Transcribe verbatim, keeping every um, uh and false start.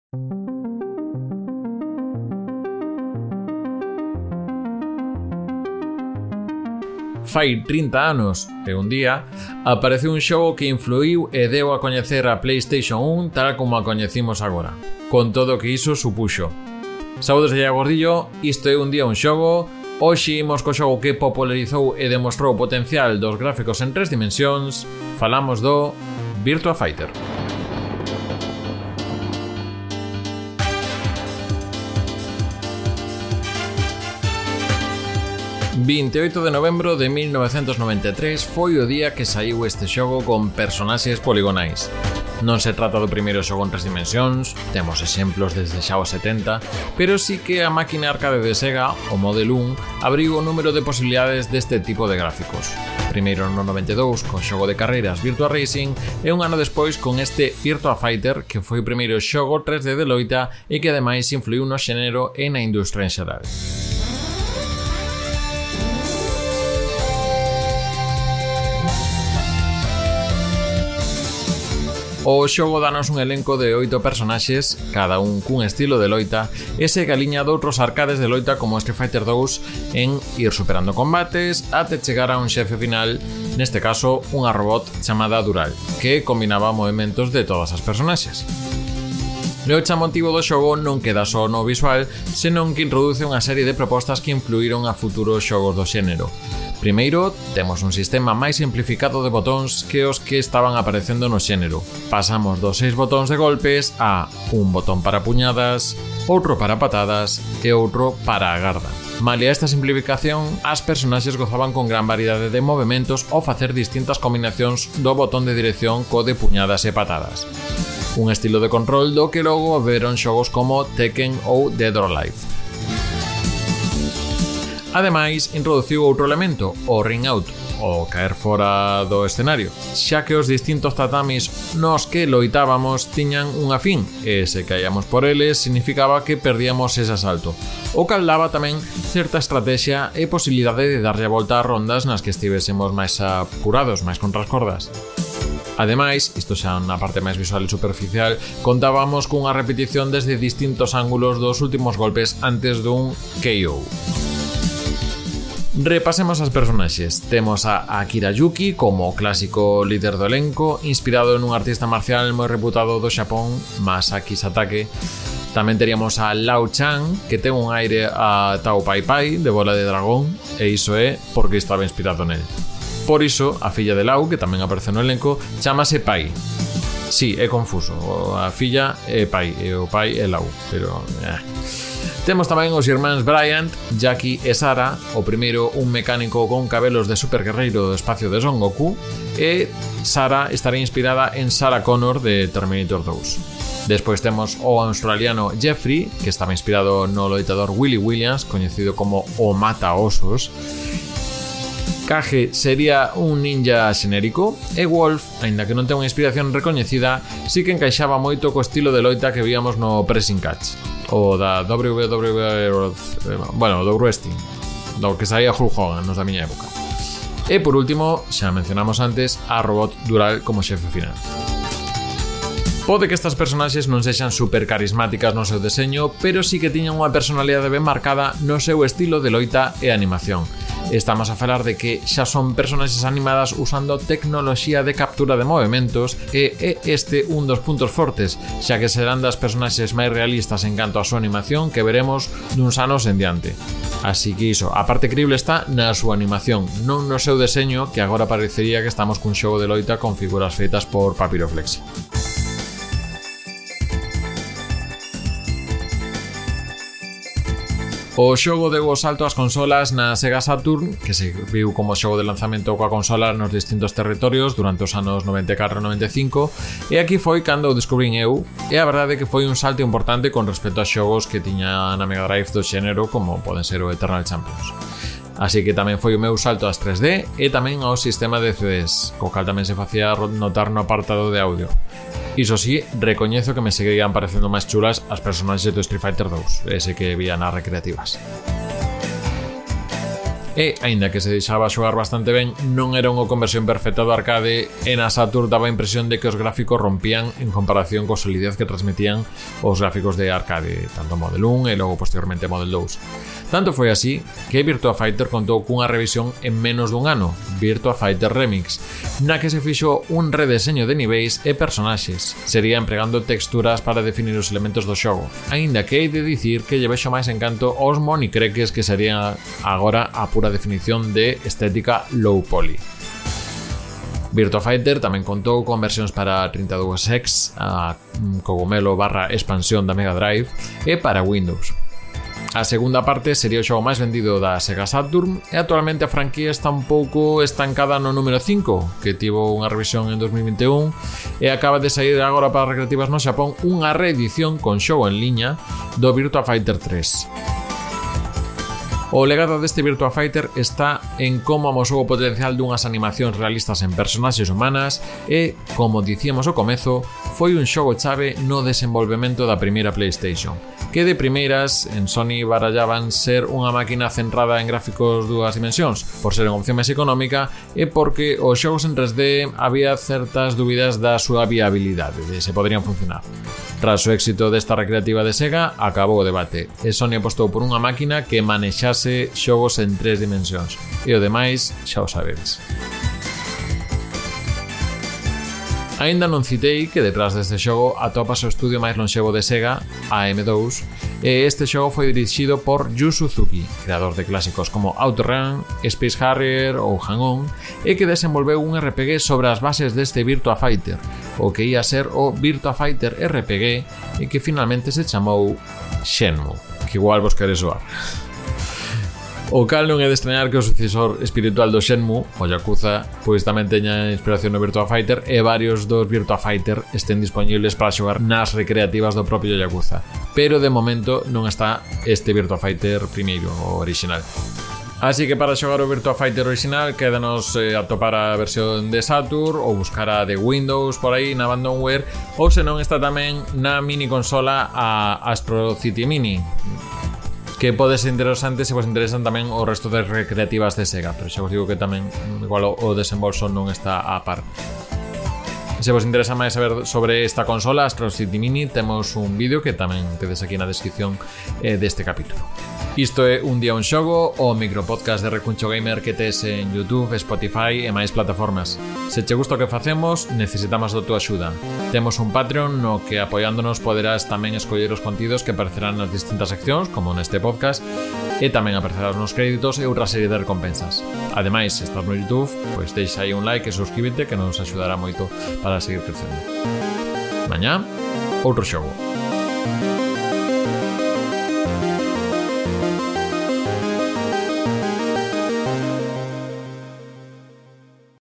Fai trinta anos e un día apareceu un xogo que influiu e deu a coñecer a PlayStation un tal como a coñecimos agora, con todo o que iso supuxo. Saúdos de Iago Gordillo, isto é Un día un xogo. Hoxe imos co xogo que popularizou e demostrou o potencial dos gráficos en tres dimensións. Falamos do Virtua Fighter. vinte e oito de novembro de mil novecentos noventa e tres foi o día que saiu este xogo con personaxes poligonais. Non se trata do primeiro xogo en tres dimensións, temos exemplos desde xa os setenta, pero sí que a máquina arcade de Sega, o Model un, abriu o número de posibilidades deste tipo de gráficos. Primeiro no noventa e dous con xogo de carreiras Virtua Racing e un ano despois con este Virtua Fighter, que foi o primeiro xogo tres D de loita e que ademais influiu no xénero e na industria en xeral. O xogo danos un elenco de oito personaxes, cada un cun estilo de loita, e segue a liña de outros arcades de loita como Street Fighter dous en ir superando combates até chegar a un xefe final, neste caso unha robot chamada Dural, que combinaba movementos de todas as personaxes. O chamotivo do xogo non queda só no visual, senón que introduce unha serie de propostas que influíron a futuros xogos do xénero. Primeiro, temos un sistema máis simplificado de botóns que os que estaban aparecendo no xénero. Pasamos dos seis botóns de golpes a un botón para puñadas, outro para patadas e outro para a garda. Malia esta simplificación, as personaxes gozaban con gran variedade de movementos ao facer distintas combinacións do botón de dirección co de puñadas e patadas. Un estilo de control do que logo veron xogos como Tekken ou Dead or Alive. Ademais, introduciu outro elemento, o ring out, o caer fora do escenario, xa que os distintos tatamis nos que loitábamos tiñan unha fin, e se caíamos por eles significaba que perdíamos ese asalto, o cal daba tamén certa estrategia e posibilidade de darlle a volta a rondas nas que estivésemos máis apurados, máis contra as cordas. Ademais, isto xa na parte máis visual e superficial, contábamos cunha repetición desde distintos ángulos dos últimos golpes antes dun K O. Repasemos as personaxes. Temos a Akira Yuki como clásico líder do elenco, inspirado nun artista marcial moi reputado do Xapón, Masaki Satake. Tamén teríamos a Lao Chan, que ten un aire a Tao Pai Pai de Bola de Dragón, e iso é porque estaba inspirado nel. Por iso, a filla de Lao, que tamén aparece no elenco, chamase Pai. Si, sí, é confuso. A filla é Pai e o pai é Lao, pero... Eh. Temos tamén os irmáns Bryant, Jackie e Sara, o primeiro un mecánico con cabelos de super guerreiro do espacio de Son Goku, e Sara estará inspirada en Sarah Connor de Terminator dous. Despois temos o australiano Jeffrey, que estaba inspirado no loitador Willie Williams, coñecido como o Mata-Osos. Kage sería un ninja xenérico, e Wolf, aínda que non ten unha inspiración recoñecida, sí que encaixaba moito co estilo de loita que víamos no Pressing Catch, o da W W E, bueno, do wrestling, do que saía Hulk Hogan nos da miña época. E por último, xa mencionamos antes, a robot Dural como xefe final. Pode que estas personaxes non sexan super carismáticas no seu deseño, pero sí que tiñan unha personalidade ben marcada no seu estilo de loita e animación. Estamos a falar de que xa son personaxes animadas usando tecnoloxía de captura de movementos, e é este un dos puntos fortes, xa que serán das personaxes máis realistas en canto a súa animación que veremos duns anos en diante. Así que iso, a parte crible está na súa animación, non no seu deseño, que agora parecería que estamos cun xogo de loita con figuras feitas por papiroflexia. O xogo deu o salto ás consolas na Sega Saturn, que se viu como xogo de lanzamento coa consola nos distintos territorios durante os anos noventa e catro e noventa e cinco, e aquí foi cando o descubrín eu, e a verdade é que foi un salto importante con respecto a xogos que tiña na Mega Drive do xénero, como poden ser o Eternal Champions. Así que tamén foi o meu salto ás tres D e tamén ao sistema de C Ds, co cal tamén se facía notar no apartado de audio. Iso sí, recoñezo que me seguían parecendo máis chulas as personaxes do Street Fighter dous, ese que vía nas recreativas. e, aínda que se deixaba xogar bastante ben, non era unha conversión perfecta do arcade e na Saturn daba a impresión de que os gráficos rompían en comparación coa solidez que transmitían os gráficos de arcade, tanto Model un e logo posteriormente Model dous. Tanto foi así que Virtua Fighter contou cunha revisión en menos dun ano, Virtua Fighter Remix, na que se fixo un redeseño de niveis e personaxes, sería empregando texturas para definir os elementos do xogo, aínda que hei de dicir que lle vexo máis encanto aos monicreques que serían agora a pura definición de estética low poly. Virtua Fighter tamén contou con versións para trinta e dous X, a cogomelo barra expansión da Mega Drive e para Windows. A segunda parte sería o xogo máis vendido da Sega Saturn e actualmente a franquía está un pouco estancada no número cinco, que tivo unha revisión en dos mil vinte e un e acaba de sair agora para recreativas no Xapón unha reedición con xogo en liña do Virtua Fighter tres. O legado deste Virtua Fighter está en como amosou o potencial dunhas animacións realistas en personaxes humanas e, como dicíamos ao comezo, foi un xogo chave no desenvolvemento da primeira PlayStation, que de primeiras en Sony barallaban ser unha máquina centrada en gráficos dúas dimensións, por ser unha opción máis económica e porque os xogos en tres D había certas dúbidas da súa viabilidade, de se poderían funcionar. Tras o éxito desta recreativa de Sega, acabou o debate e Sony apostou por unha máquina que manexase xogos en tres dimensións. E o demais xa o sabedes. Aínda non citei que detrás deste xogo atopase o estudio máis lonxevo de Sega, A M dous, e este xogo foi dirixido por Yu Suzuki, creador de clásicos como OutRun, Space Harrier ou Hang-On, e que desenvolveu un R P G sobre as bases deste Virtua Fighter, o que ia ser o Virtua Fighter R P G e que finalmente se chamou Shenmue, que igual vos quere soar. O cal non é de extrañar que o sucesor espiritual do Shenmue, o Yakuza, pois tamén teña inspiración no Virtua Fighter e varios dos Virtua Fighter estén disponibles para xogar nas recreativas do propio Yakuza. Pero de momento non está este Virtua Fighter primeiro, o original. Así que para xogar o Virtua Fighter original quédanos eh, atopar a versión de Saturn ou buscar a de Windows por aí na Abandonware, ou se non está tamén na mini consola a Astro City Mini, que pode ser interesante se vos interesan tamén o resto de recreativas de Sega, pero xa vos digo que tamén igual o desembolso non está a par. Se vos interesa máis saber sobre esta consola, Astro City Mini, temos un vídeo que tamén tedes aquí na descripción eh, deste capítulo. Isto é Un Día Un Xogo, o micropodcast de Recuncho Gamer que tes en YouTube, Spotify e máis plataformas. Se che gusta o que facemos, necesitamos da tua axuda. Temos un Patreon no que apoiándonos poderás tamén escoller os contidos que aparecerán nas distintas seccións, como neste podcast, e tamén aparecerán nos créditos e outra serie de recompensas. Ademais, se estás no YouTube, pois deixa aí un like e suscríbete que nos axudará moito para seguir crecendo. Mañá, outro xogo.